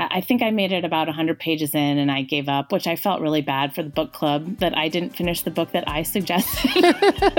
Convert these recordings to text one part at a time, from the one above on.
I think I made it about 100 pages in and I gave up, which I felt really bad for the book club that I didn't finish the book that I suggested.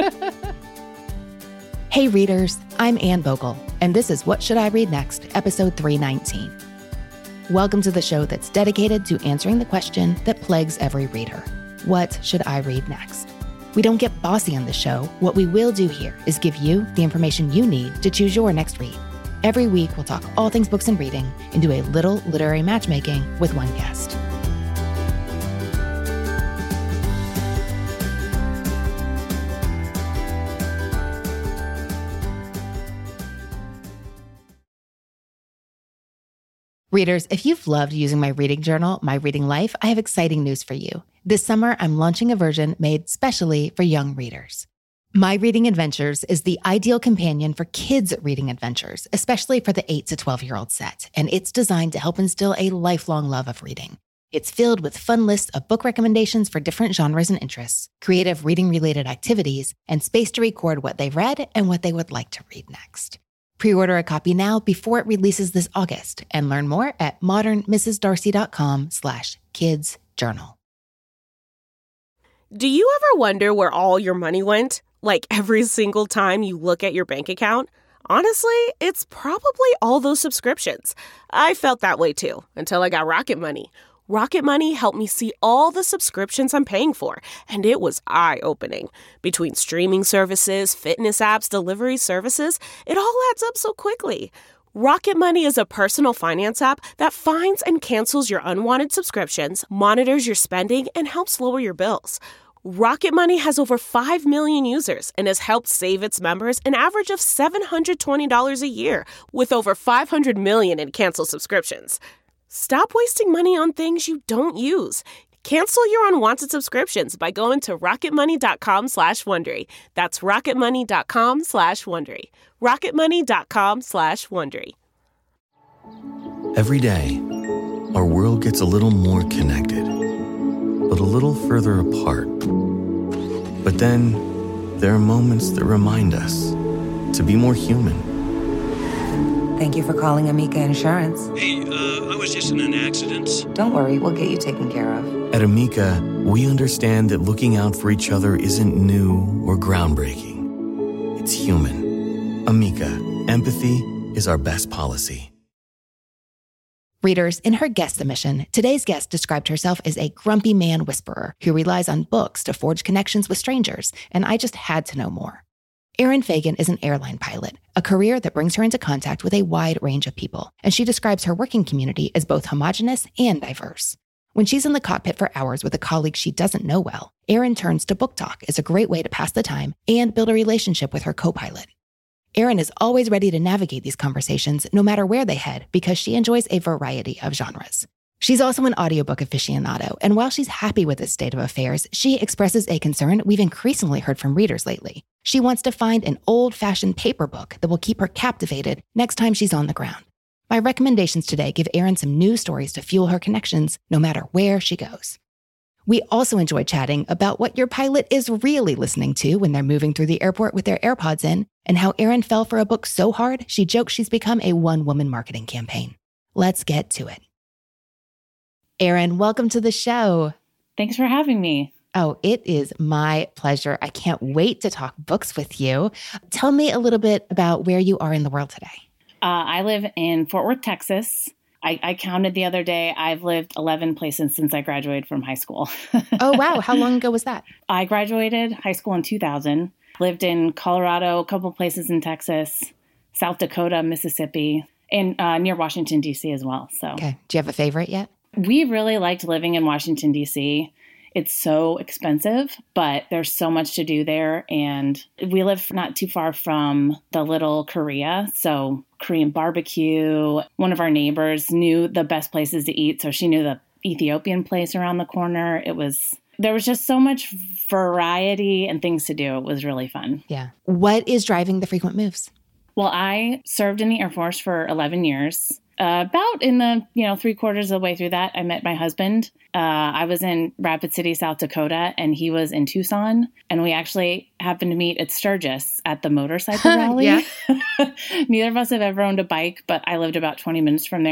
Hey readers, I'm Anne Vogel, and this is What Should I Read Next, episode 319. Welcome to the show that's dedicated to answering the question that plagues every reader. What should I read next? We don't get bossy on the show. What we will do here is give you the information you need to choose your next read. Every week, we'll talk all things books and reading and do a little literary matchmaking with one guest. Readers, if you've loved using my reading journal, My Reading Life, I have exciting news for you. This summer, I'm launching a version made specially for young readers. My Reading Adventures is the ideal companion for kids' reading adventures, especially for the 8 to 12-year-old set, and it's designed to help instill a lifelong love of reading. It's filled with fun lists of book recommendations for different genres and interests, creative reading-related activities, and space to record what they've read and what they would like to read next. Pre-order a copy now before it releases this August, and learn more at modernmrsdarcy.com/kidsjournal. Do you ever wonder where all your money went? Like every single time you look at your bank account? Honestly, it's probably all those subscriptions. I felt that way too, until I got Rocket Money. Rocket Money helped me see all the subscriptions I'm paying for, and it was eye-opening. Between streaming services, fitness apps, delivery services, it all adds up so quickly. Rocket Money is a personal finance app that finds and cancels your unwanted subscriptions, monitors your spending, and helps lower your bills. Rocket Money has over 5 million users and has helped save its members an average of $720 a year, with over 500 million in canceled subscriptions. Stop wasting money on things you don't use. Cancel your unwanted subscriptions by going to rocketmoney.com/Wondery. That's rocketmoney.com/Wondery. rocketmoney.com/Wondery. Every day, our world gets a little more connected, but a little further apart. But then, there are moments that remind us to be more human. Thank you for calling Amica Insurance. Hey, I was just in an accident. Don't worry, we'll get you taken care of. At Amica, we understand that looking out for each other isn't new or groundbreaking. It's human. Amica, empathy is our best policy. Readers, in her guest submission, today's guest described herself as a grumpy man whisperer who relies on books to forge connections with strangers, and I just had to know more. Erin Fagan is an airline pilot, a career that brings her into contact with a wide range of people, and she describes her working community as both homogenous and diverse. When she's in the cockpit for hours with a colleague she doesn't know well, Erin turns to book talk as a great way to pass the time and build a relationship with her co-pilot. Erin is always ready to navigate these conversations no matter where they head because she enjoys a variety of genres. She's also an audiobook aficionado, and while she's happy with this state of affairs, she expresses a concern we've increasingly heard from readers lately. She wants to find an old-fashioned paper book that will keep her captivated next time she's on the ground. My recommendations today give Erin some new stories to fuel her connections no matter where she goes. We also enjoy chatting about what your pilot is really listening to when they're moving through the airport with their AirPods in, and how Erin fell for a book so hard she jokes she's become a one-woman marketing campaign. Let's get to it. Erin, welcome to the show. Thanks for having me. Oh, it is my pleasure. I can't wait to talk books with you. Tell me a little bit about where you are in the world today. I live in Fort Worth, Texas. I counted the other day. I've lived 11 places since I graduated from high school. Oh, wow. How long ago was that? I graduated high school in 2000. Lived in Colorado, a couple places in Texas, South Dakota, Mississippi, and near Washington, D.C. as well. So, okay. Do you have a favorite yet? We really liked living in Washington, D.C. It's so expensive, but there's so much to do there. And we live not too far from the Little Korea. So Korean barbecue. One of our neighbors knew the best places to eat. So she knew the Ethiopian place around the corner. There was just so much variety and things to do. It was really fun. Yeah. What is driving the frequent moves? Well, I served in the Air Force for 11 years. About in the, 3/4 of the way through that, I met my husband. I was in Rapid City, South Dakota, and he was in Tucson. And we actually happened to meet at Sturgis at the motorcycle rally. Yeah. Neither of us have ever owned a bike, but I lived about 20 minutes from there.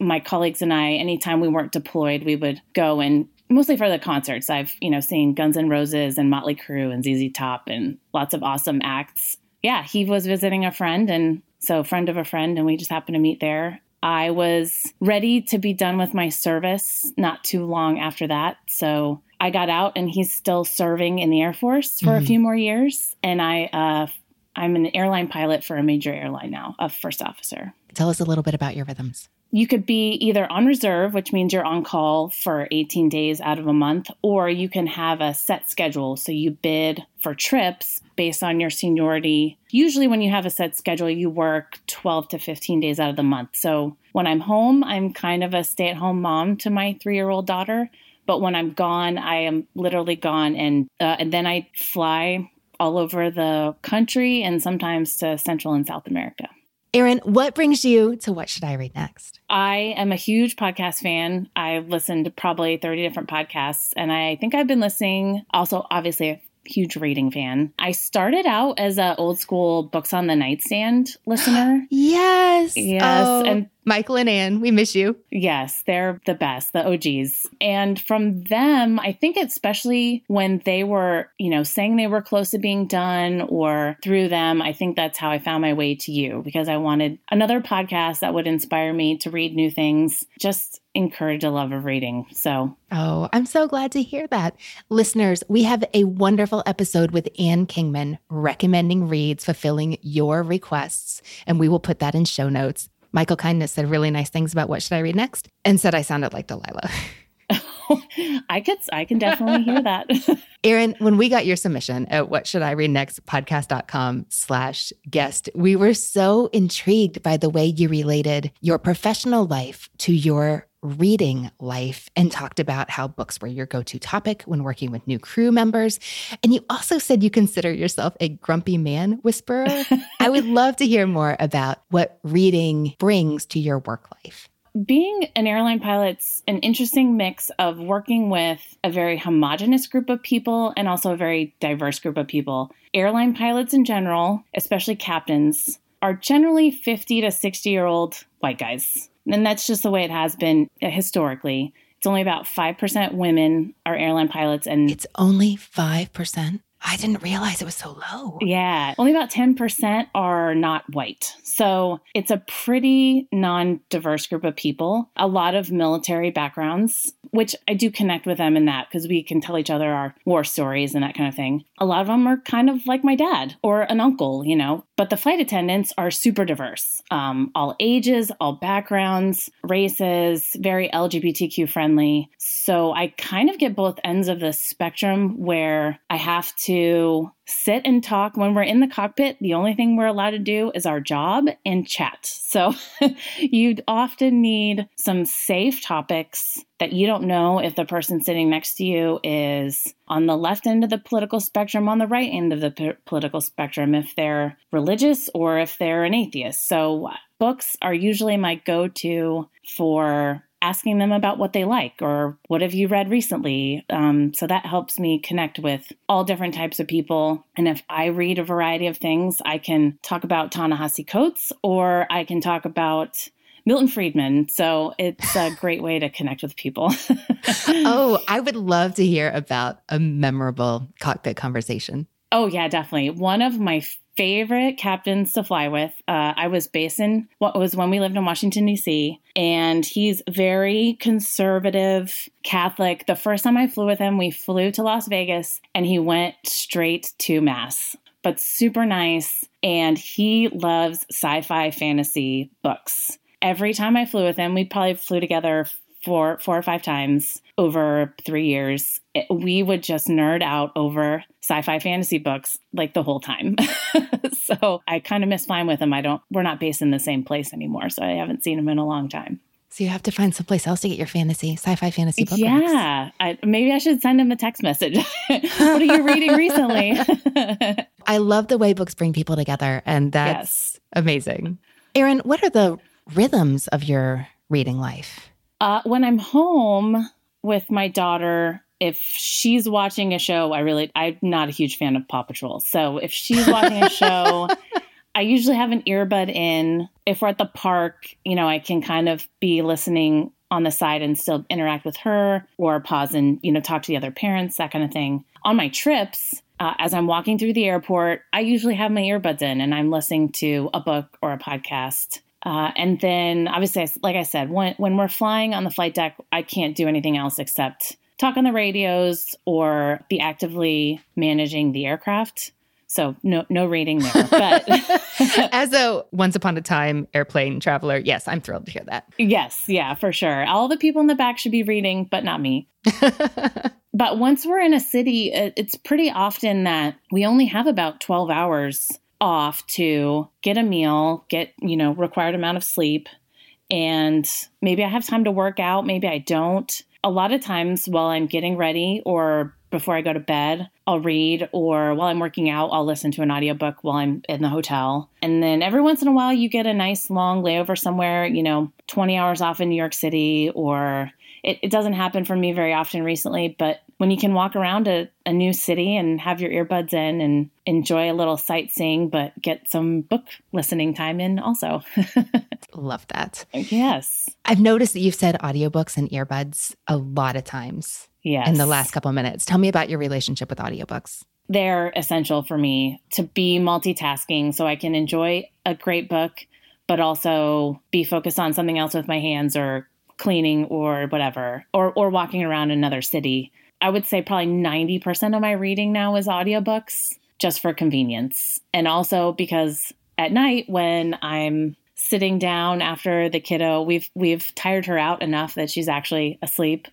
my colleagues and I, anytime we weren't deployed, we would go, and mostly for the concerts. I've, seen Guns N' Roses and Motley Crue and ZZ Top and lots of awesome acts. Yeah, he was visiting a friend, and so friend of a friend, and we just happened to meet there. I was ready to be done with my service not too long after that. So I got out, and he's still serving in the Air Force for a few more years. And I'm an airline pilot for a major airline now, a first officer. Tell us a little bit about your rhythms. You could be either on reserve, which means you're on call for 18 days out of a month, or you can have a set schedule. So you bid for trips based on your seniority. Usually when you have a set schedule, you work 12 to 15 days out of the month. So when I'm home, I'm kind of a stay-at-home mom to my 3-year-old daughter. But when I'm gone, I am literally gone. And then I fly all over the country and sometimes to Central and South America. Erin, what brings you to What Should I Read Next? I am a huge podcast fan. I've listened to probably 30 different podcasts, and I think I've been listening, also obviously a huge reading fan. I started out as an old school Books on the Nightstand listener. Yes. Yes. And Michael and Anne, we miss you. Yes, they're the best, the OGs. And from them, I think especially when they were, saying they were close to being done, or through them, I think that's how I found my way to you, because I wanted another podcast that would inspire me to read new things, just encourage a love of reading. So, oh, I'm so glad to hear that. Listeners, we have a wonderful episode with Anne Kingman recommending reads fulfilling your requests, and we will put that in show notes. Michael Kindness said really nice things about What Should I Read Next, and said I sounded like Delilah. I can definitely hear that. Erin, when we got your submission at whatshouldireadnextpodcast.com/guest, we were so intrigued by the way you related your professional life to your reading life and talked about how books were your go-to topic when working with new crew members. And you also said you consider yourself a grumpy man whisperer. I would love to hear more about what reading brings to your work life. Being an airline pilot's an interesting mix of working with a very homogenous group of people and also a very diverse group of people. Airline pilots in general, especially captains, are generally 50 to 60-year-old white guys. And that's just the way it has been historically. It's only about 5% women are airline pilots. And it's only 5%? I didn't realize it was so low. Yeah. Only about 10% are not white. So it's a pretty non-diverse group of people, a lot of military backgrounds, which I do connect with them in that because we can tell each other our war stories and that kind of thing. A lot of them are kind of like my dad or an uncle, but the flight attendants are super diverse. All ages, all backgrounds, races, very LGBTQ friendly. So I kind of get both ends of the spectrum where I have to sit and talk. When we're in the cockpit, the only thing we're allowed to do is our job and chat. So you'd often need some safe topics that you don't know if the person sitting next to you is on the left end of the political spectrum, on the right end of the political spectrum, if they're religious or if they're an atheist. So books are usually my go-to for asking them about what they like or what have you read recently. So that helps me connect with all different types of people. And if I read a variety of things, I can talk about Ta-Nehisi Coates or I can talk about Milton Friedman. So it's a great way to connect with people. Oh, I would love to hear about a memorable cockpit conversation. Oh, yeah, definitely. One of my favorite captains to fly with. I was based in what was when we lived in Washington, D.C., and he's very conservative Catholic. The first time I flew with him, we flew to Las Vegas and he went straight to Mass, but super nice. And he loves sci-fi fantasy books. Every time I flew with him, we probably flew together four or five times over 3 years. We would just nerd out over sci-fi fantasy books like the whole time. So I kind of miss flying with him. We're not based in the same place anymore. So I haven't seen him in a long time. So you have to find someplace else to get your sci-fi fantasy book. Yeah. Maybe I should send him a text message. What are you reading recently? I love the way books bring people together. And that's amazing. Erin, what are the rhythms of your reading life? When I'm home with my daughter, if she's watching a show, I'm not a huge fan of Paw Patrol. So if she's watching a show, I usually have an earbud in. If we're at the park, I can kind of be listening on the side and still interact with her or pause and, talk to the other parents, that kind of thing. On my trips, as I'm walking through the airport, I usually have my earbuds in and I'm listening to a book or a podcast. And then obviously, like I said, when we're flying on the flight deck, I can't do anything else except talk on the radios or be actively managing the aircraft. So no reading there. But as a once upon a time airplane traveler, yes, I'm thrilled to hear that. Yes, yeah, for sure. All the people in the back should be reading, but not me. But once we're in a city, it's pretty often that we only have about 12 hours off to get a meal, get, required amount of sleep. And maybe I have time to work out. Maybe I don't. A lot of times while I'm getting ready or before I go to bed, I'll read, or while I'm working out, I'll listen to an audiobook while I'm in the hotel. And then every once in a while, you get a nice long layover somewhere, 20 hours off in New York City, or it doesn't happen for me very often recently, but when you can walk around a new city and have your earbuds in and enjoy a little sightseeing, but get some book listening time in also. Love that. Yes. I've noticed that you've said audiobooks and earbuds a lot of times. Yes. In the last couple of minutes. Tell me about your relationship with audiobooks. They're essential for me to be multitasking so I can enjoy a great book, but also be focused on something else with my hands or cleaning or whatever, or walking around another city. I would say probably 90% of my reading now is audiobooks, just for convenience. And also because at night when I'm sitting down after the kiddo, we've tired her out enough that she's actually asleep.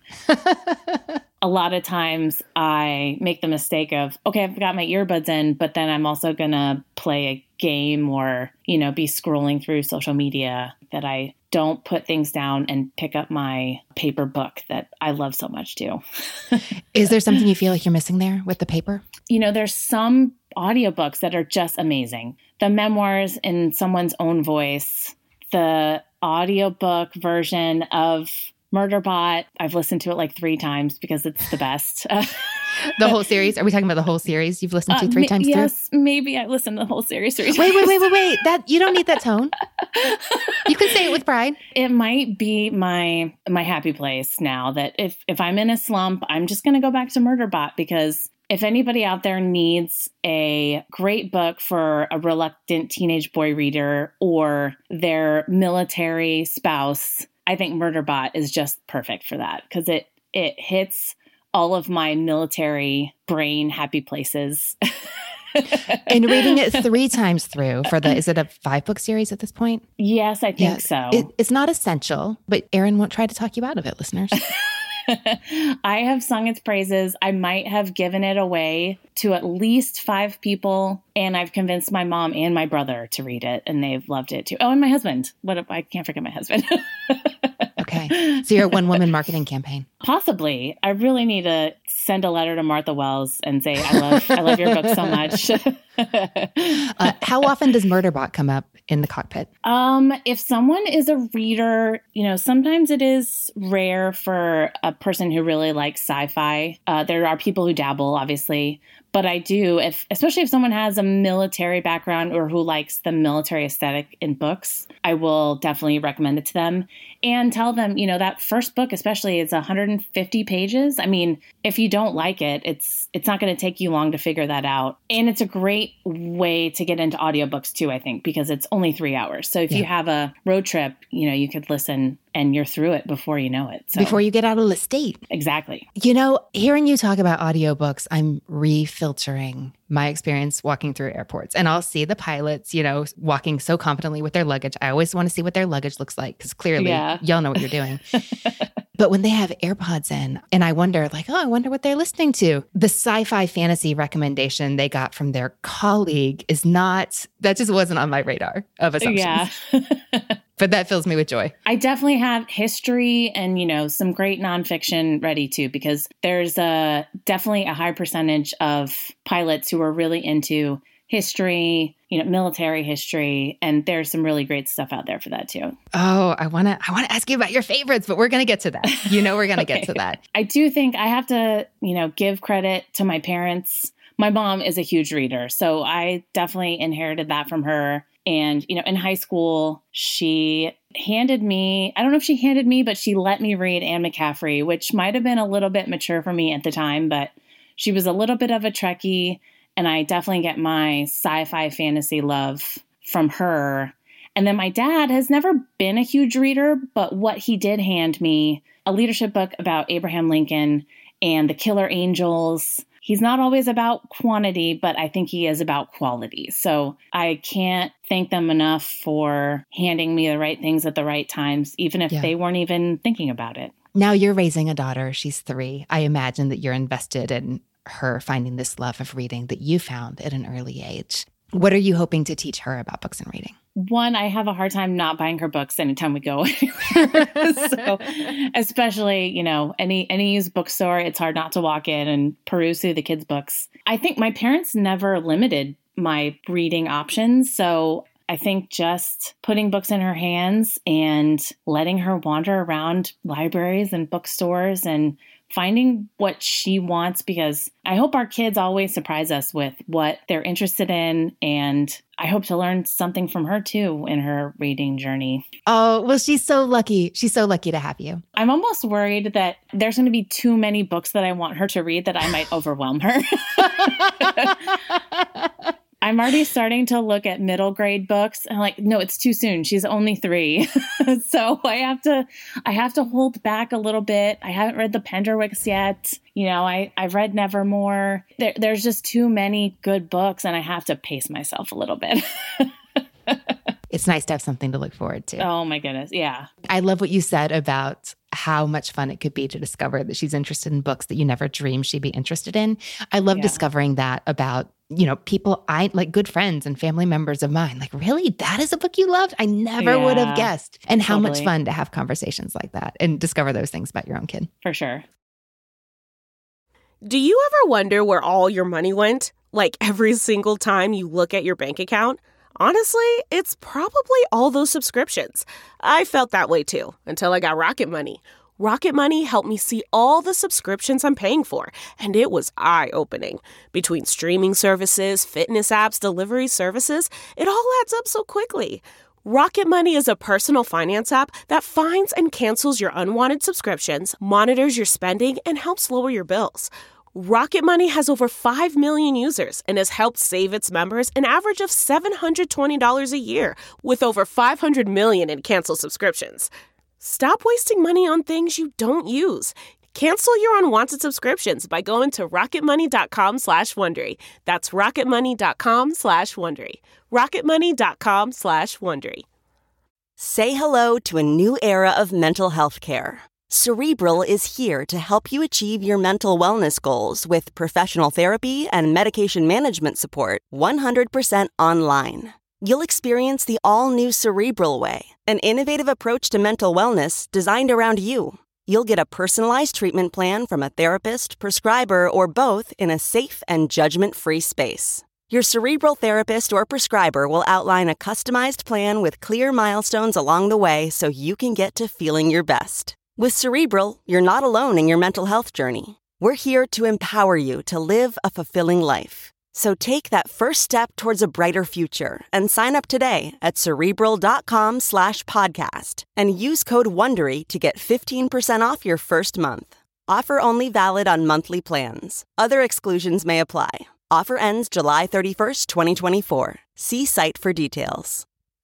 A lot of times I make the mistake of, okay, I've got my earbuds in, but then I'm also going to play a game or, be scrolling through social media, that I don't put things down and pick up my paper book that I love so much too. Is there something you feel like you're missing there with the paper? There's some audiobooks that are just amazing. The memoirs in someone's own voice, the audiobook version of Murderbot. I've listened to it like 3 times because it's the best. The whole series? Are we talking about the whole series you've listened to 3 times through? Yes, maybe I listened to the whole series 3 times. Wait. That you don't need that tone. You can say it with pride. It might be my happy place now that if I'm in a slump, I'm just going to go back to Murderbot, because if anybody out there needs a great book for a reluctant teenage boy reader or their military spouse, I think Murderbot is just perfect for that, because it hits all of my military brain happy places. And reading it 3 times through is it a 5-book series at this point? Yes, I think so. It's not essential, but Erin won't try to talk you out of it, listeners. I have sung its praises. I might have given it away to at least 5 people, and I've convinced my mom and my brother to read it, and they've loved it too. Oh, and my husband. I can't forget my husband. Okay. So you're a one-woman marketing campaign. Possibly. I really need to send a letter to Martha Wells and say, I love your book so much. How often does Murderbot come up in the cockpit? If someone is a reader, sometimes it is rare for a person who really likes sci-fi. There are people who dabble, obviously. But I do, especially if someone has a military background or who likes the military aesthetic in books, I will definitely recommend it to them and tell them, that first book especially is 150 pages. I mean, if you don't like it, it's not going to take you long to figure that out. And it's a great way to get into audiobooks too, I think, because it's only 3 hours. So if you have a road trip, you could listen and you're through it before you know it. So. Before you get out of the state. Exactly. Hearing you talk about audiobooks, I'm refiltering my experience walking through airports. And I'll see the pilots, walking so confidently with their luggage. I always want to see what their luggage looks like, because clearly y'all know what you're doing. But when they have AirPods in, and I wonder what they're listening to. The sci-fi fantasy recommendation they got from their colleague that just wasn't on my radar of assumptions. Yeah. But that fills me with joy. I definitely have history and, some great nonfiction ready too, because there's definitely a high percentage of pilots who are really into history, military history, and there's some really great stuff out there for that too. Oh, I want to ask you about your favorites, but we're going to get to that. We're going to get to that. I do think I have to, give credit to my parents. My mom is a huge reader, so I definitely inherited that from her. And, in high school, she handed me, I don't know if she handed me, but she let me read Anne McCaffrey, which might have been a little bit mature for me at the time, but she was a little bit of a Trekkie, and I definitely get my sci-fi fantasy love from her. And then my dad has never been a huge reader, but what he did hand me, a leadership book about Abraham Lincoln and the Killer Angels. He's not always about quantity, but I think he is about quality. So I can't thank them enough for handing me the right things at the right times, even if they weren't even thinking about it. Now you're raising a daughter. She's 3. I imagine that you're invested in her finding this love of reading that you found at an early age. What are you hoping to teach her about books and reading? One, I have a hard time not buying her books anytime we go anywhere. So especially, any used bookstore, it's hard not to walk in and peruse through the kids' books. I think my parents never limited my reading options. So I think just putting books in her hands and letting her wander around libraries and bookstores and finding what she wants, because I hope our kids always surprise us with what they're interested in. And I hope to learn something from her too in her reading journey. Oh, well, she's so lucky. She's so lucky to have you. I'm almost worried that there's going to be too many books that I want her to read that I might overwhelm her. I'm already starting to look at middle grade books. And I'm like, no, it's too soon. She's only 3. So I have to hold back a little bit. I haven't read the Penderwicks yet. I've read Nevermore. There's just too many good books, and I have to pace myself a little bit. It's nice to have something to look forward to. Oh my goodness. Yeah. I love what you said about how much fun it could be to discover that she's interested in books that you never dreamed she'd be interested in. I love discovering that about, people I like, good friends and family members of mine. Like, really? That is a book you loved? I never would have guessed. And how much fun to have conversations like that and discover those things about your own kid. For sure. Do you ever wonder where all your money went? Like every single time you look at your bank account? Honestly, it's probably all those subscriptions. I felt that way too, until I got Rocket Money. Rocket Money helped me see all the subscriptions I'm paying for, and it was eye-opening. Between streaming services, fitness apps, delivery services, it all adds up so quickly. Rocket Money is a personal finance app that finds and cancels your unwanted subscriptions, monitors your spending, and helps lower your bills. Rocket Money has over 5 million users and has helped save its members an average of $720 a year, with over 500 million in canceled subscriptions. Stop wasting money on things you don't use. Cancel your unwanted subscriptions by going to rocketmoney.com/Wondery. That's rocketmoney.com/Wondery. rocketmoney.com/Wondery. Say hello to a new era of mental health care. Cerebral is here to help you achieve your mental wellness goals with professional therapy and medication management support 100% online. You'll experience the all-new Cerebral Way, an innovative approach to mental wellness designed around you. You'll get a personalized treatment plan from a therapist, prescriber, or both in a safe and judgment-free space. Your Cerebral therapist or prescriber will outline a customized plan with clear milestones along the way so you can get to feeling your best. With Cerebral, you're not alone in your mental health journey. We're here to empower you to live a fulfilling life. So take that first step towards a brighter future and sign up today at Cerebral.com/podcast and use code WONDERY to get 15% off your first month. Offer only valid on monthly plans. Other exclusions may apply. Offer ends July 31st, 2024. See site for details.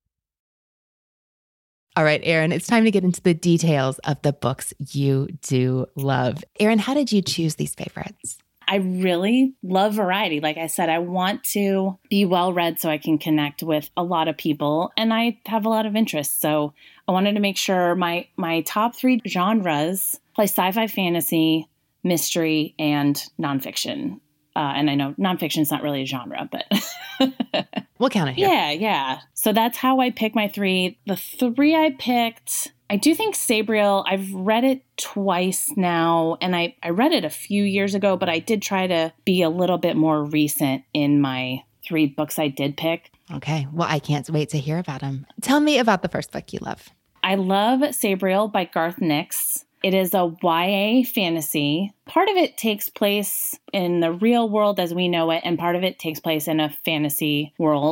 All right, Erin, it's time to get into the details of the books you do love. Erin, how did you choose these favorites? I really love variety. Like I said, I want to be well-read so I can connect with a lot of people, and I have a lot of interests. So I wanted to make sure my top 3 genres play sci-fi, fantasy, mystery, and nonfiction. And I know nonfiction is not really a genre, but we'll count it here. Yeah. So that's how I pick my 3. The 3 I picked, I do think Sabriel, I've read it twice now, and I read it a few years ago, but I did try to be a little bit more recent in my 3 books I did pick. Okay. Well, I can't wait to hear about them. Tell me about the first book you love. I love Sabriel by Garth Nix. It is a YA fantasy. Part of it takes place in the real world as we know it, and part of it takes place in a fantasy world.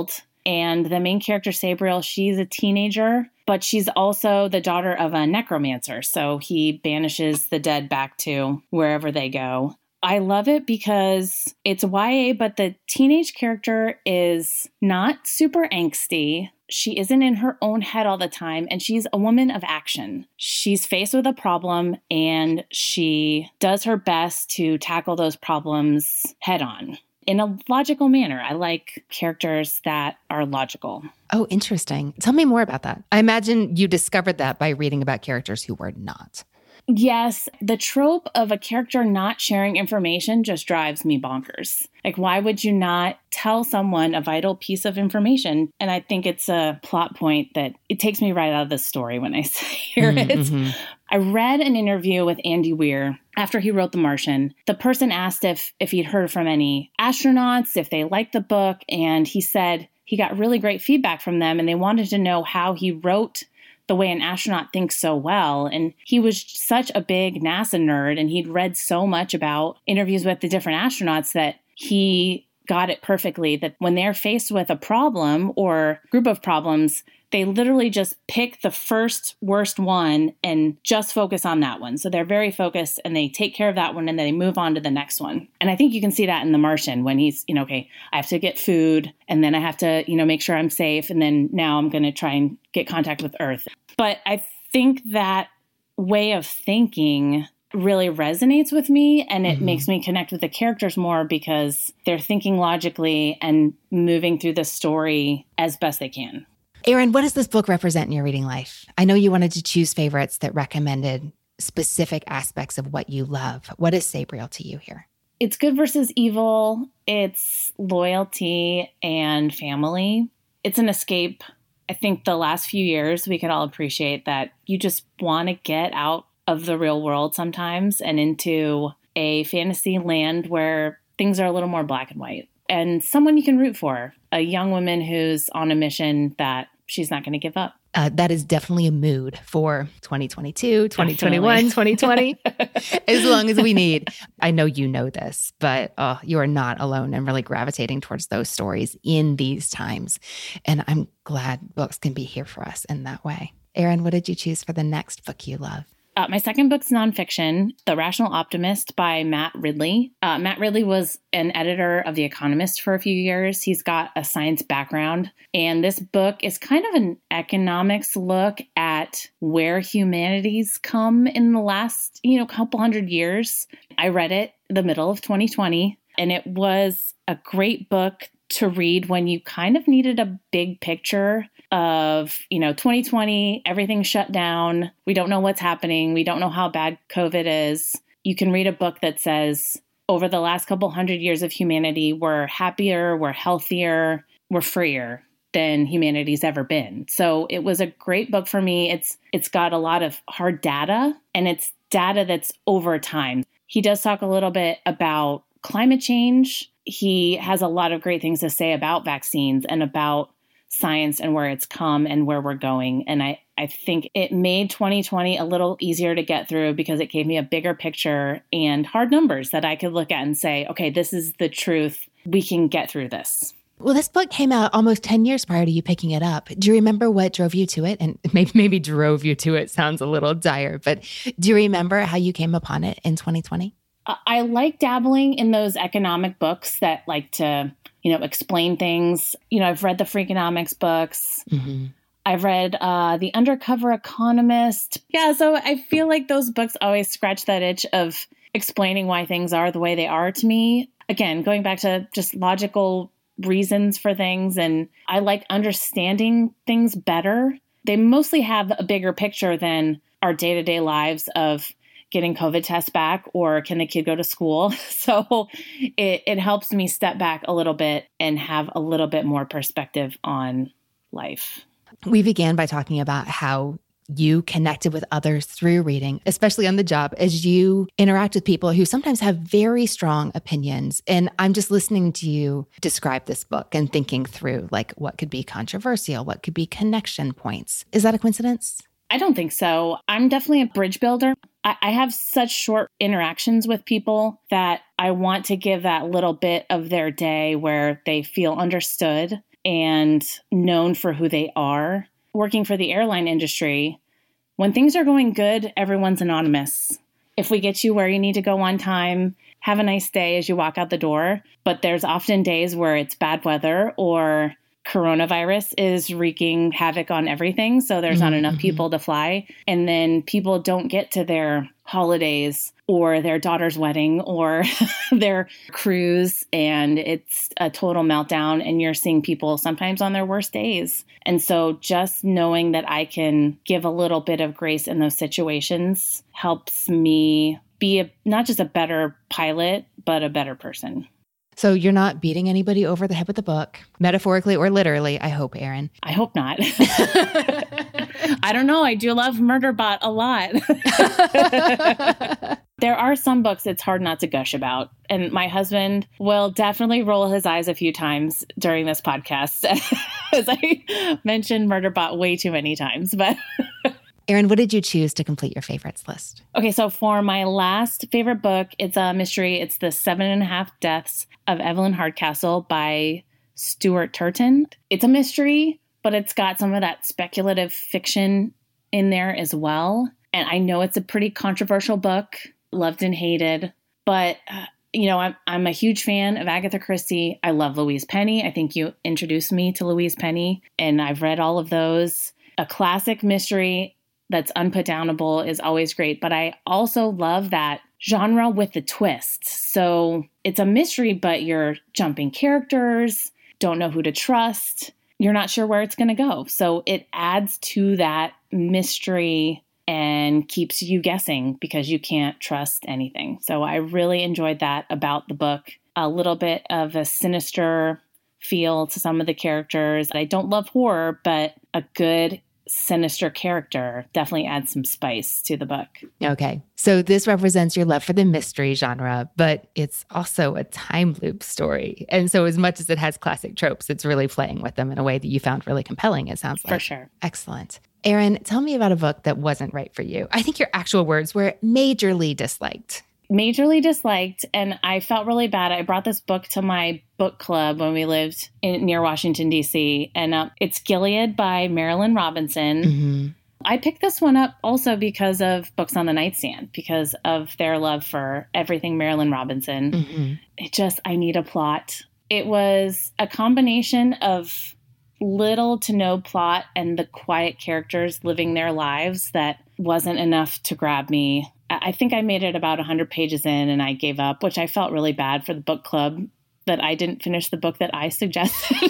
And the main character, Sabriel, she's a teenager, but she's also the daughter of a necromancer. So he banishes the dead back to wherever they go. I love it because it's YA, but the teenage character is not super angsty. She isn't in her own head all the time, and she's a woman of action. She's faced with a problem, and she does her best to tackle those problems head on in a logical manner. I like characters that are logical. Oh, interesting. Tell me more about that. I imagine you discovered that by reading about characters who were not. Yes, the trope of a character not sharing information just drives me bonkers. Like, why would you not tell someone a vital piece of information? And I think it's a plot point that it takes me right out of the story when I hear it. Mm-hmm. I read an interview with Andy Weir after he wrote The Martian. The person asked if he'd heard from any astronauts, if they liked the book, and he said he got really great feedback from them, and they wanted to know how he wrote the way an astronaut thinks so well. And he was such a big NASA nerd, and he'd read so much about interviews with the different astronauts that he got it perfectly, that when they're faced with a problem or group of problems, they literally just pick the first worst one and just focus on that one. So they're very focused and they take care of that one and then they move on to the next one. And I think you can see that in The Martian when he's, okay, I have to get food and then I have to, make sure I'm safe. And then now I'm going to try and get contact with Earth. But I think that way of thinking really resonates with me, and it makes me connect with the characters more because they're thinking logically and moving through the story as best they can. Erin, what does this book represent in your reading life? I know you wanted to choose favorites that recommended specific aspects of what you love. What is Sabriel to you here? It's good versus evil. It's loyalty and family. It's an escape. I think the last few years, we could all appreciate that you just want to get out of the real world sometimes and into a fantasy land where things are a little more black and white. And someone you can root for, a young woman who's on a mission that she's not going to give up. That is definitely a mood for 2022, 2021, 2020, as long as we need. I know you know this, but you are not alone and really gravitating towards those stories in these times. And I'm glad books can be here for us in that way. Erin, what did you choose for the next book you love? My second book's nonfiction, The Rational Optimist by Matt Ridley. Matt Ridley was an editor of The Economist for a few years. He's got a science background. And this book is kind of an economics look at where humanity's come in the last, couple hundred years. I read it in the middle of 2020, and it was a great book to read when you kind of needed a big picture of, 2020, everything shut down. We don't know what's happening. We don't know how bad COVID is. You can read a book that says, over the last couple hundred years of humanity, we're happier, we're healthier, we're freer than humanity's ever been. So it was a great book for me. It's got a lot of hard data, and it's data that's over time. He does talk a little bit about climate change. He has a lot of great things to say about vaccines and about science and where it's come and where we're going. And I think it made 2020 a little easier to get through because it gave me a bigger picture and hard numbers that I could look at and say, okay, this is the truth. We can get through this. Well, this book came out almost 10 years prior to you picking it up. Do you remember what drove you to it? And maybe drove you to it sounds a little dire, but do you remember how you came upon it in 2020? I like dabbling in those economic books that like to, explain things. I've read the Freakonomics books. Mm-hmm. I've read The Undercover Economist. Yeah, so I feel like those books always scratch that itch of explaining why things are the way they are to me. Again, going back to just logical reasons for things. And I like understanding things better. They mostly have a bigger picture than our day-to-day lives of getting COVID tests back or can the kid go to school? So it helps me step back a little bit and have a little bit more perspective on life. We began by talking about how you connected with others through reading, especially on the job, as you interact with people who sometimes have very strong opinions. And I'm just listening to you describe this book and thinking through what could be controversial, what could be connection points. Is that a coincidence? I don't think so. I'm definitely a bridge builder. I have such short interactions with people that I want to give that little bit of their day where they feel understood and known for who they are. Working for the airline industry, when things are going good, everyone's anonymous. If we get you where you need to go on time, have a nice day as you walk out the door. But there's often days where it's bad weather or coronavirus is wreaking havoc on everything. So there's not enough people to fly. And then people don't get to their holidays or their daughter's wedding or their cruise. And it's a total meltdown. And you're seeing people sometimes on their worst days. And so just knowing that I can give a little bit of grace in those situations helps me be not just a better pilot, but a better person. So you're not beating anybody over the head with the book, metaphorically or literally, I hope, Erin. I hope not. I don't know. I do love Murderbot a lot. There are some books it's hard not to gush about. And my husband will definitely roll his eyes a few times during this podcast, as I mentioned Murderbot way too many times. But Erin, what did you choose to complete your favorites list? Okay, so for my last favorite book, it's a mystery. It's The 7.5 Deaths of Evelyn Hardcastle by Stuart Turton. It's a mystery, but it's got some of that speculative fiction in there as well. And I know it's a pretty controversial book, loved and hated, but I'm a huge fan of Agatha Christie. I love Louise Penny. I think you introduced me to Louise Penny, and I've read all of those. A classic mystery that's unputdownable is always great, but I also love that genre with the twist. So it's a mystery, but you're jumping characters, don't know who to trust, you're not sure where it's going to go. So it adds to that mystery and keeps you guessing because you can't trust anything. So I really enjoyed that about the book. A little bit of a sinister feel to some of the characters. I don't love horror, but a good sinister character definitely adds some spice to the book. Okay. So this represents your love for the mystery genre, but it's also a time loop story. And so as much as it has classic tropes, it's really playing with them in a way that you found really compelling, it sounds like. For sure. Excellent. Erin, tell me about a book that wasn't right for you. I think your actual words were majorly disliked. Majorly disliked, and I felt really bad. I brought this book to my book club when we lived near Washington, D.C., and it's Gilead by Marilynne Robinson. Mm-hmm. I picked this one up also because of Books on the Nightstand, because of their love for everything Marilynne Robinson. Mm-hmm. I need a plot. It was a combination of little to no plot and the quiet characters living their lives that wasn't enough to grab me. I think I made it about 100 pages in and I gave up, which I felt really bad for the book club that I didn't finish the book that I suggested.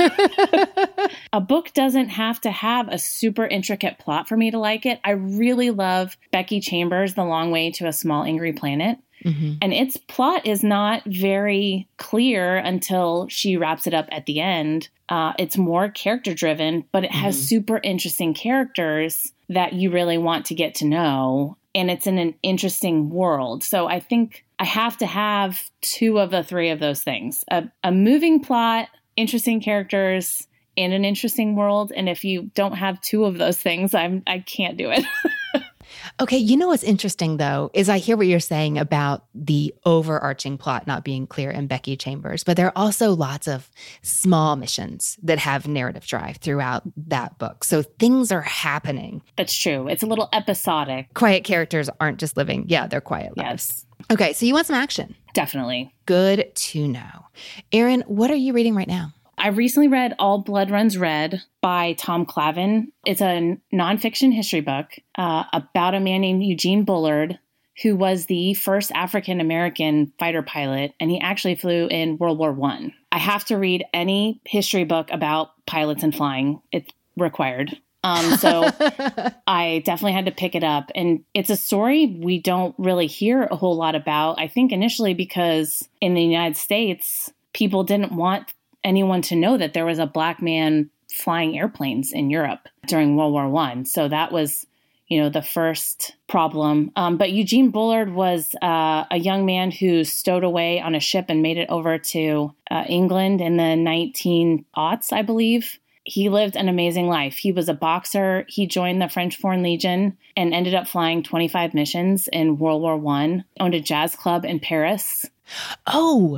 A book doesn't have to have a super intricate plot for me to like it. I really love Becky Chambers' The Long Way to a Small Angry Planet. Mm-hmm. And its plot is not very clear until she wraps it up at the end. It's more character driven, but it has super interesting characters that you really want to get to know. And it's in an interesting world. So I think I have to have two of the three of those things. A moving plot, interesting characters, and an interesting world. And if you don't have two of those things, I can't do it. Okay, you know what's interesting, though, is I hear what you're saying about the overarching plot not being clear in Becky Chambers, but there are also lots of small missions that have narrative drive throughout that book. So things are happening. That's true. It's a little episodic. Quiet characters aren't just living, they're quiet lives. Yes. Okay, so you want some action. Definitely. Good to know. Erin, what are you reading right now? I recently read All Blood Runs Red by Tom Clavin. It's a nonfiction history book about a man named Eugene Bullard, who was the first African-American fighter pilot, and he actually flew in World War I. I have to read any history book about pilots and flying. It's required. So I definitely had to pick it up. And it's a story we don't really hear a whole lot about, I think initially because in the United States, people didn't want anyone to know that there was a Black man flying airplanes in Europe during World War I. So that was, the first problem. But Eugene Bullard was a young man who stowed away on a ship and made it over to England in the 1900s, I believe. He lived an amazing life. He was a boxer. He joined the French Foreign Legion and ended up flying 25 missions in World War I, owned a jazz club in Paris. Oh,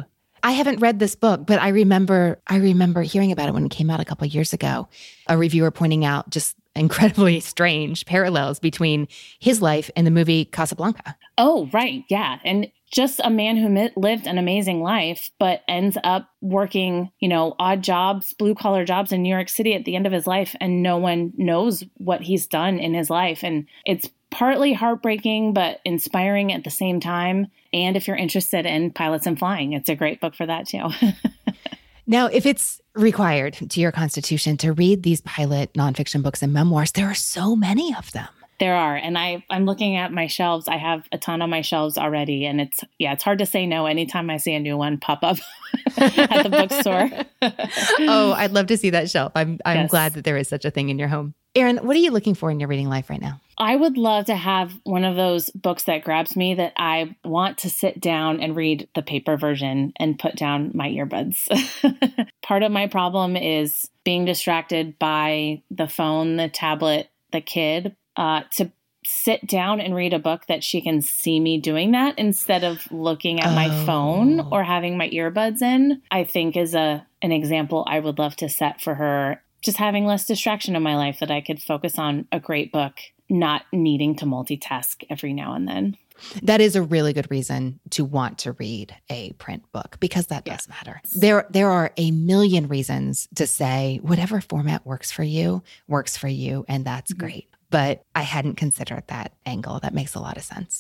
I haven't read this book, but I remember hearing about it when it came out a couple of years ago. A reviewer pointing out just incredibly strange parallels between his life and the movie Casablanca. Oh, right. Yeah. And just a man who lived an amazing life, but ends up working, odd jobs, blue collar jobs in New York City at the end of his life. And no one knows what he's done in his life. And it's partly heartbreaking, but inspiring at the same time. And if you're interested in pilots and flying, it's a great book for that too. Now, if it's required to your constitution to read these pilot nonfiction books and memoirs, there are so many of them. There are. And I'm looking at my shelves. I have a ton on my shelves already. And it's hard to say no anytime I see a new one pop up at the bookstore. Oh, I'd love to see that shelf. I'm Yes. glad that there is such a thing in your home. Erin, what are you looking for in your reading life right now? I would love to have one of those books that grabs me that I want to sit down and read the paper version and put down my earbuds. Part of my problem is being distracted by the phone, the tablet, the kid. To sit down and read a book that she can see me doing that instead of looking at my phone or having my earbuds in, I think is an example I would love to set for her. Just having less distraction in my life, that I could focus on a great book, not needing to multitask every now and then. That is a really good reason to want to read a print book, because that does matter. There are a million reasons to say whatever format works for you, and that's great. But I hadn't considered that angle. That makes a lot of sense.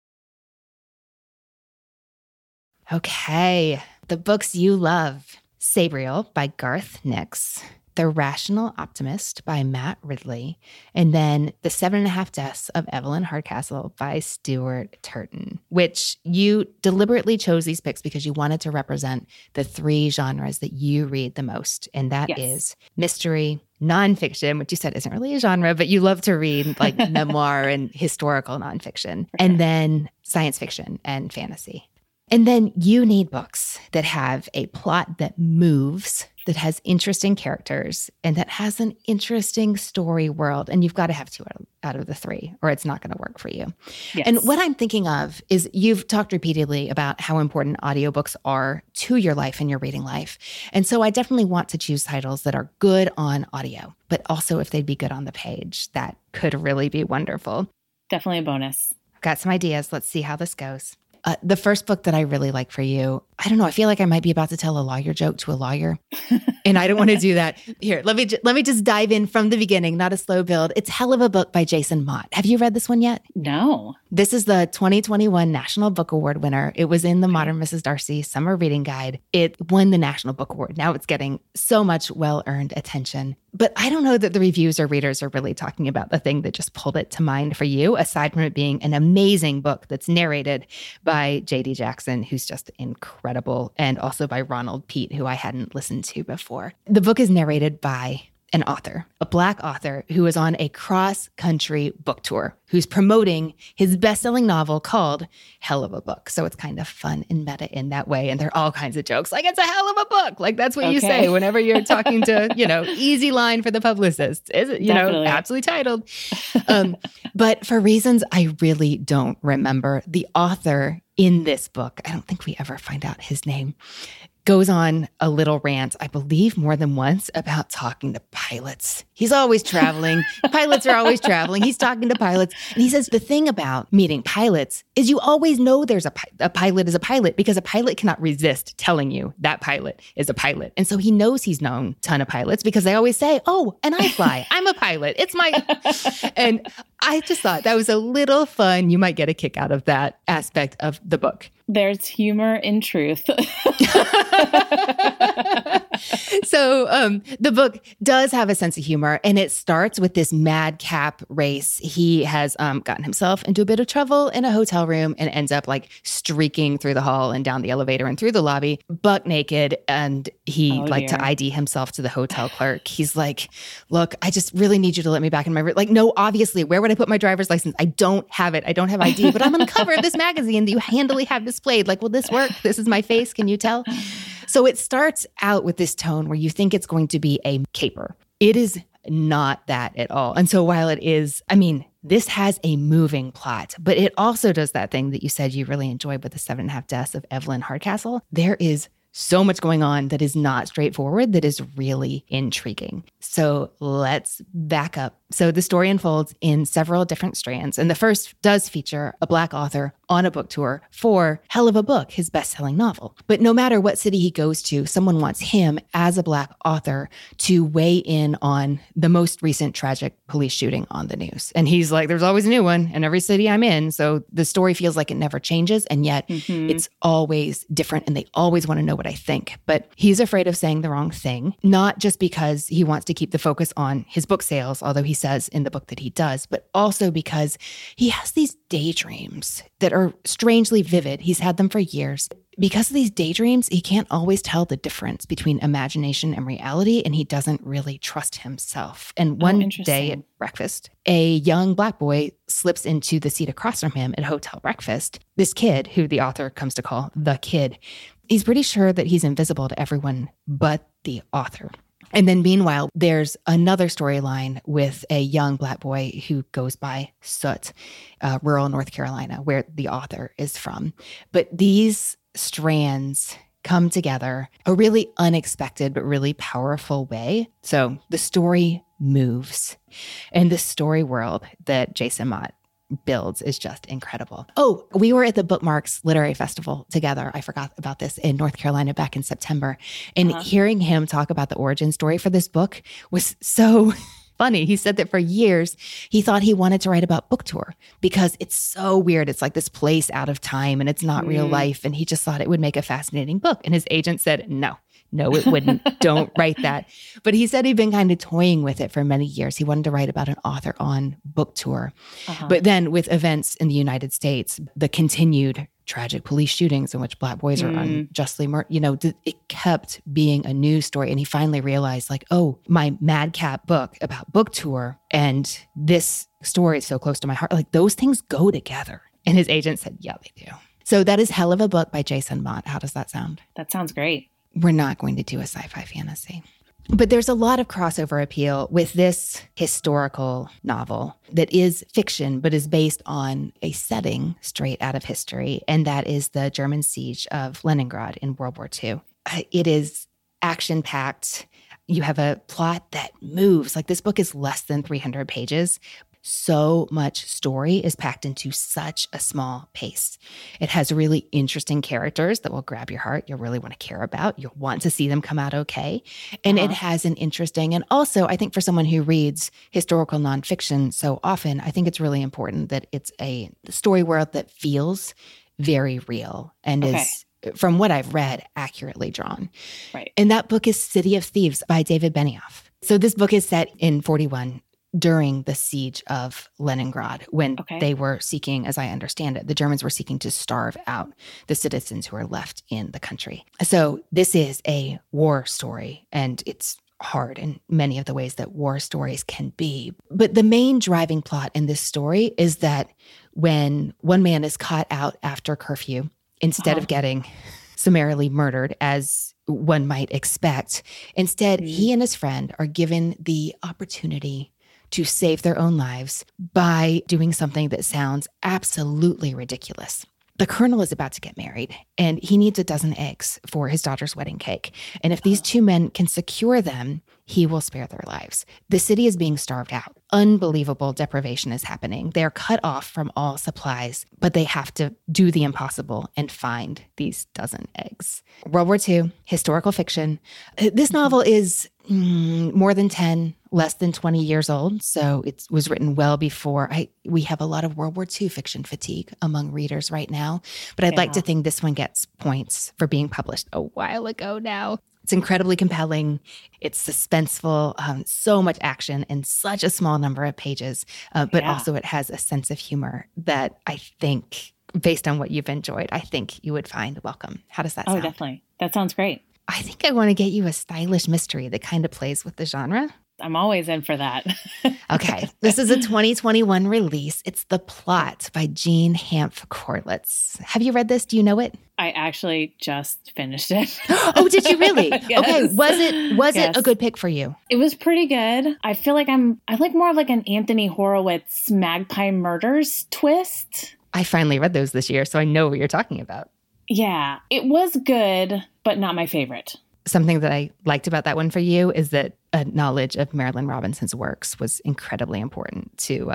Okay, the books you love. Sabriel by Garth Nix, The Rational Optimist by Matt Ridley, and then The 7.5 Deaths of Evelyn Hardcastle by Stuart Turton, which you deliberately chose these picks because you wanted to represent the three genres that you read the most, and that is mystery, nonfiction, which you said isn't really a genre, but you love to read like memoir and historical nonfiction, and then science fiction and fantasy. And then you need books that have a plot that moves, that has interesting characters, and that has an interesting story world. And you've got to have two out of the three, or it's not going to work for you. Yes. And what I'm thinking of is you've talked repeatedly about how important audiobooks are to your life and your reading life. And so I definitely want to choose titles that are good on audio, but also if they'd be good on the page, that could really be wonderful. Definitely a bonus. I've got some ideas. Let's see how this goes. The first book that I really like for you, I don't know, I feel like I might be about to tell a lawyer joke to a lawyer, and I don't want to do that. Here, let me just dive in from the beginning, not a slow build. It's Hell of a Book by Jason Mott. Have you read this one yet? No. This is the 2021 National Book Award winner. It was in the Modern Mrs. Darcy Summer Reading Guide. It won the National Book Award. Now it's getting so much well-earned attention. But I don't know that the reviews or readers are really talking about the thing that just pulled it to mind for you, aside from it being an amazing book that's narrated by J.D. Jackson, who's just incredible, and also by Ronald Pete, who I hadn't listened to before. The book is narrated by an author, a Black author who is on a cross-country book tour, who's promoting his best-selling novel called Hell of a Book. So it's kind of fun and meta in that way. And there are all kinds of jokes, like, it's a hell of a book. Like, that's what you say whenever you're talking to, easy line for the publicist. Is it, aptly titled. But for reasons I really don't remember, the author in this book, I don't think we ever find out his name, goes on a little rant, I believe more than once, about talking to pilots. He's always traveling. Pilots are always traveling. He's talking to pilots. And he says the thing about meeting pilots is you always know there's a pilot is a pilot, because a pilot cannot resist telling you that pilot is a pilot. And so he knows he's known a ton of pilots because they always say, oh, and I fly. I'm a pilot. It's my... And I just thought that was a little fun. You might get a kick out of that aspect of the book. There's humor in truth. So the book does have a sense of humor, and it starts with this madcap race. He has gotten himself into a bit of trouble in a hotel room and ends up like streaking through the hall and down the elevator and through the lobby, buck naked. And he to ID himself to the hotel clerk. He's like, look, I just really need you to let me back in my room. Like, no, obviously, where would I put my driver's license? I don't have it. I don't have ID, but I'm on the cover of this magazine that you handily have displayed. Like, will this work? This is my face. Can you tell? So it starts out with this tone where you think it's going to be a caper. It is not that at all. And so while it is, this has a moving plot, but it also does that thing that you said you really enjoyed with the 7.5 Deaths of Evelyn Hardcastle. There is so much going on that is not straightforward, that is really intriguing. So let's back up. So the story unfolds in several different strands. And the first does feature a Black author on a book tour for Hell of a Book, his best-selling novel. But no matter what city he goes to, someone wants him as a Black author to weigh in on the most recent tragic police shooting on the news. And he's like, there's always a new one in every city I'm in. So the story feels like it never changes. And yet it's always different. And they always want to know what I think. But he's afraid of saying the wrong thing, not just because he wants to keep the focus on his book sales, although he says in the book that he does, but also because he has these daydreams that are strangely vivid. He's had them for years. Because of these daydreams, he can't always tell the difference between imagination and reality, and he doesn't really trust himself. And one day at breakfast, a young Black boy slips into the seat across from him at hotel breakfast. This kid, who the author comes to call the kid, he's pretty sure that he's invisible to everyone but the author. And then meanwhile, there's another storyline with a young Black boy who goes by Soot, rural North Carolina, where the author is from. But these strands come together a really unexpected but really powerful way. So the story moves. And the story world that Jason Mott builds is just incredible. Oh, we were at the Bookmarks Literary Festival together. I forgot about this in North Carolina back in September. And hearing him talk about the origin story for this book was so funny. He said that for years, he thought he wanted to write about Book Tour because it's so weird. It's like this place out of time and it's not real life. And he just thought it would make a fascinating book. And his agent said, no, it wouldn't. Don't write that. But he said he'd been kind of toying with it for many years. He wanted to write about an author on Book Tour. But then with events in the United States, the continued tragic police shootings in which Black boys are unjustly murdered, it kept being a news story. And he finally realized, like, oh, my madcap book about Book Tour and this story is so close to my heart. Like, those things go together. And his agent said, yeah, they do. So that is Hell of a Book by Jason Mott. How does that sound? That sounds great. We're not going to do a sci-fi fantasy. But there's a lot of crossover appeal with this historical novel that is fiction, but is based on a setting straight out of history, and that is the German siege of Leningrad in World War II. It is action-packed. You have a plot that moves. Like, this book is less than 300 pages. So much story is packed into such a small pace. It has really interesting characters that will grab your heart. You'll really want to care about. You'll want to see them come out okay. And it has an interesting, and also I think for someone who reads historical nonfiction so often, I think it's really important that it's a story world that feels very real and is, from what I've read, accurately drawn. Right. And that book is City of Thieves by David Benioff. So this book is set in 1941. During the siege of Leningrad, when they were seeking, as I understand it, the Germans were seeking to starve out the citizens who were left in the country. So this is a war story, and it's hard in many of the ways that war stories can be. But the main driving plot in this story is that when one man is caught out after curfew, instead of getting summarily murdered, as one might expect, instead he and his friend are given the opportunity to save their own lives by doing something that sounds absolutely ridiculous. The colonel is about to get married, and he needs a dozen eggs for his daughter's wedding cake. And if these two men can secure them, he will spare their lives. The city is being starved out. Unbelievable deprivation is happening. They're cut off from all supplies, but they have to do the impossible and find these dozen eggs. World War II, historical fiction. This novel is more than 10, less than 20 years old. So it was written well before. We have a lot of World War II fiction fatigue among readers right now. But I'd like to think this one gets points for being published a while ago now. It's incredibly compelling. It's suspenseful, so much action in such a small number of pages. But also it has a sense of humor that I think, based on what you've enjoyed, I think you would find welcome. How does that sound? Oh, definitely. That sounds great. I think I want to get you a stylish mystery that kind of plays with the genre. I'm always in for that. Okay. This is a 2021 release. It's The Plot by Jean Hanff Corlitz. Have you read this? Do you know it? I actually just finished it. Oh, did you really? Yes. Okay. Was it a good pick for you? It was pretty good. I feel like I like more of like an Anthony Horowitz Magpie Murders twist. I finally read those this year, so I know what you're talking about. Yeah, it was good, but not my favorite. Something that I liked about that one for you is that a knowledge of Marilynne Robinson's works was incredibly important to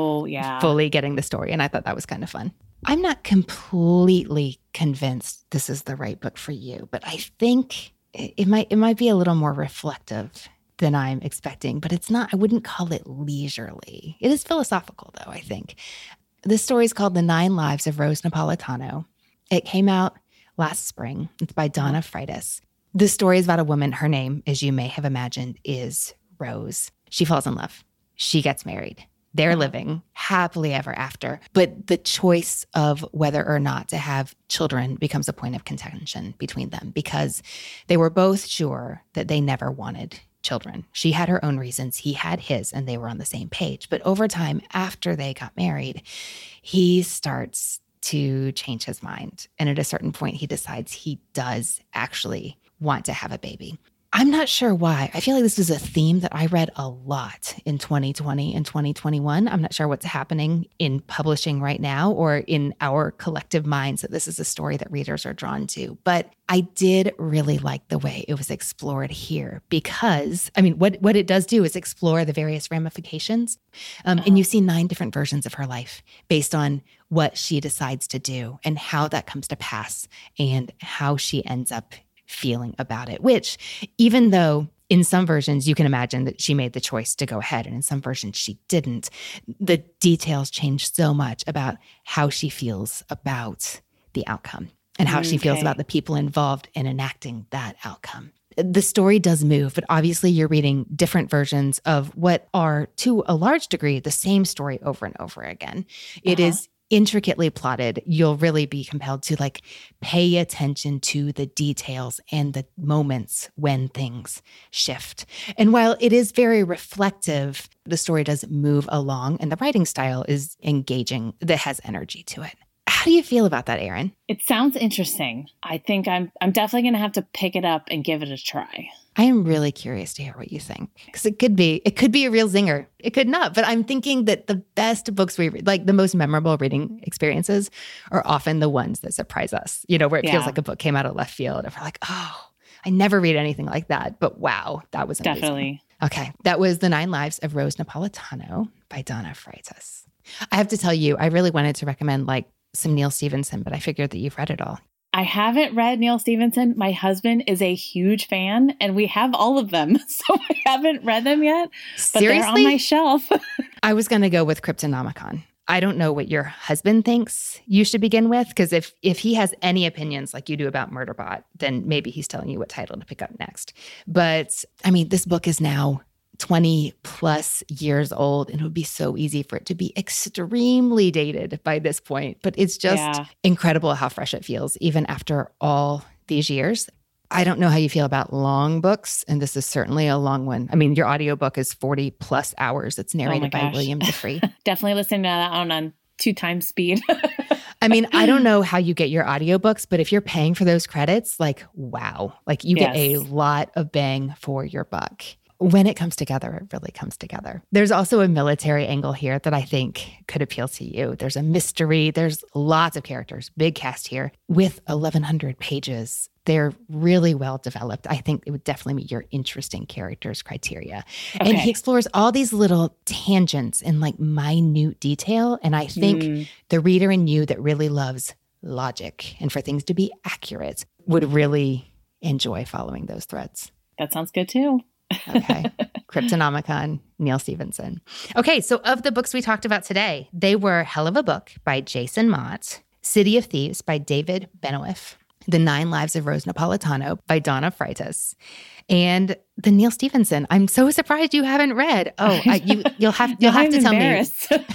fully getting the story. And I thought that was kind of fun. I'm not completely convinced this is the right book for you, but I think it might be a little more reflective than I'm expecting, but it's not, I wouldn't call it leisurely. It is philosophical though, I think. This story is called The 9 Lives of Rose Napolitano. It came out last spring. It's by Donna Freitas. This story is about a woman. Her name, as you may have imagined, is Rose. She falls in love. She gets married. They're living happily ever after. But the choice of whether or not to have children becomes a point of contention between them because they were both sure that they never wanted children. She had her own reasons. He had his, and they were on the same page. But over time, after they got married, he starts to change his mind. And at a certain point, he decides he does actually want to have a baby. I'm not sure why. I feel like this was a theme that I read a lot in 2020 and 2021. I'm not sure what's happening in publishing right now or in our collective minds that this is a story that readers are drawn to. But I did really like the way it was explored here because, I mean, what it does do is explore the various ramifications. And you see 9 different versions of her life based on what she decides to do and how that comes to pass and how she ends up feeling about it, which even though in some versions you can imagine that she made the choice to go ahead and in some versions she didn't, the details change so much about how she feels about the outcome and how she feels about the people involved in enacting that outcome. The story does move, but obviously you're reading different versions of what are, to a large degree, the same story over and over again. It is intricately plotted. You'll really be compelled to pay attention to the details and the moments when things shift. And while it is very reflective, the story does move along and the writing style is engaging, that has energy to it. How do you feel about that, Erin? It sounds interesting. I think I'm definitely going to have to pick it up and give it a try. I am really curious to hear what you think because it could be a real zinger. It could not, but I'm thinking that the best books we read, the most memorable reading experiences are often the ones that surprise us, where it feels like a book came out of left field and we're like, oh, I never read anything like that, but wow, that was amazing. Definitely. Okay. That was The 9 Lives of Rose Napolitano by Donna Freitas. I have to tell you, I really wanted to recommend some Neal Stephenson, but I figured that you've read it all. I haven't read Neal Stephenson. My husband is a huge fan, and we have all of them. So I haven't read them yet, but Seriously? They're on my shelf. I was going to go with Cryptonomicon. I don't know what your husband thinks you should begin with, because if he has any opinions like you do about Murderbot, then maybe he's telling you what title to pick up next. But I mean, this book is now 20 plus years old, and it would be so easy for it to be extremely dated by this point. But it's just incredible how fresh it feels, even after all these years. I don't know how you feel about long books, and this is certainly a long one. I mean, your audiobook is 40 plus hours. It's narrated by William Defree. Definitely listening to that on 2x speed. I mean, I don't know how you get your audiobooks, but if you're paying for those credits, wow, you get a lot of bang for your buck. When it comes together, it really comes together. There's also a military angle here that I think could appeal to you. There's a mystery. There's lots of characters, big cast here with 1,100 pages. They're really well developed. I think it would definitely meet your interesting characters criteria. Okay. And he explores all these little tangents in minute detail. And I think the reader in you that really loves logic and for things to be accurate would really enjoy following those threads. That sounds good too. Okay. Cryptonomicon, Neal Stephenson. Okay, so of the books we talked about today, they were Hell of a Book by Jason Mott, City of Thieves by David Benoif, The 9 Lives of Rose Napolitano by Donna Freitas, and the Neal Stephenson. I'm so surprised you haven't read. Oh, you'll have to tell me.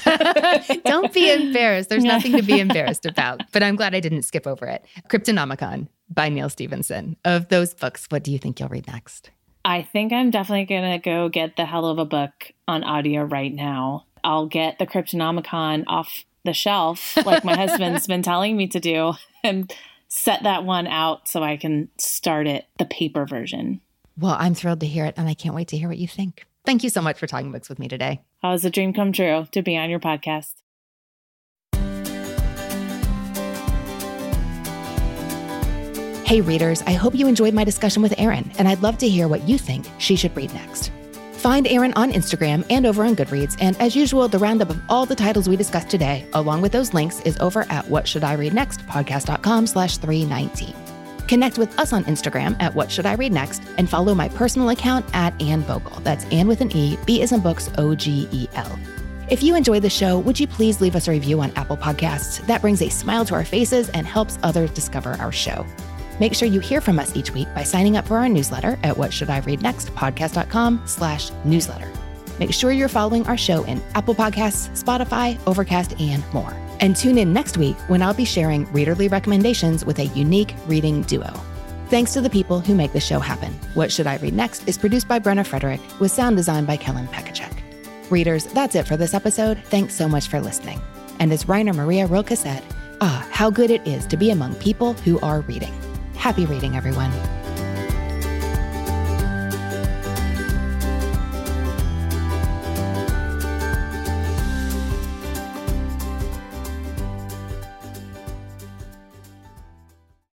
Don't be embarrassed. There's nothing to be embarrassed about, but I'm glad I didn't skip over it. Cryptonomicon by Neal Stephenson. Of those books, what do you think you'll read next? I think I'm definitely going to go get the Hell of a Book on audio right now. I'll get the Cryptonomicon off the shelf, like my husband's been telling me to do, and set that one out so I can start it, the paper version. Well, I'm thrilled to hear it, and I can't wait to hear what you think. Thank you so much for talking books with me today. Oh, it was a dream come true to be on your podcast. Hey readers, I hope you enjoyed my discussion with Erin, and I'd love to hear what you think she should read next. Find Erin on Instagram and over on Goodreads, and as usual, the roundup of all the titles we discussed today, along with those links, is over at whatshouldireadnextpodcast.com/319. Connect with us on Instagram at What Should I Read Next, and follow my personal account at Anne Bogel. That's Anne with an E, B as in books, OGEL. If you enjoy the show, would you please leave us a review on Apple Podcasts? That brings a smile to our faces and helps others discover our show. Make sure you hear from us each week by signing up for our newsletter at whatshouldireadnextpodcast.com/newsletter. Make sure you're following our show in Apple Podcasts, Spotify, Overcast, and more. And tune in next week when I'll be sharing readerly recommendations with a unique reading duo. Thanks to the people who make the show happen. What Should I Read Next is produced by Brenna Frederick with sound design by Kellen Pekacek. Readers, that's it for this episode. Thanks so much for listening. And as Rainer Maria Rilke said, how good it is to be among people who are reading. Happy reading, everyone.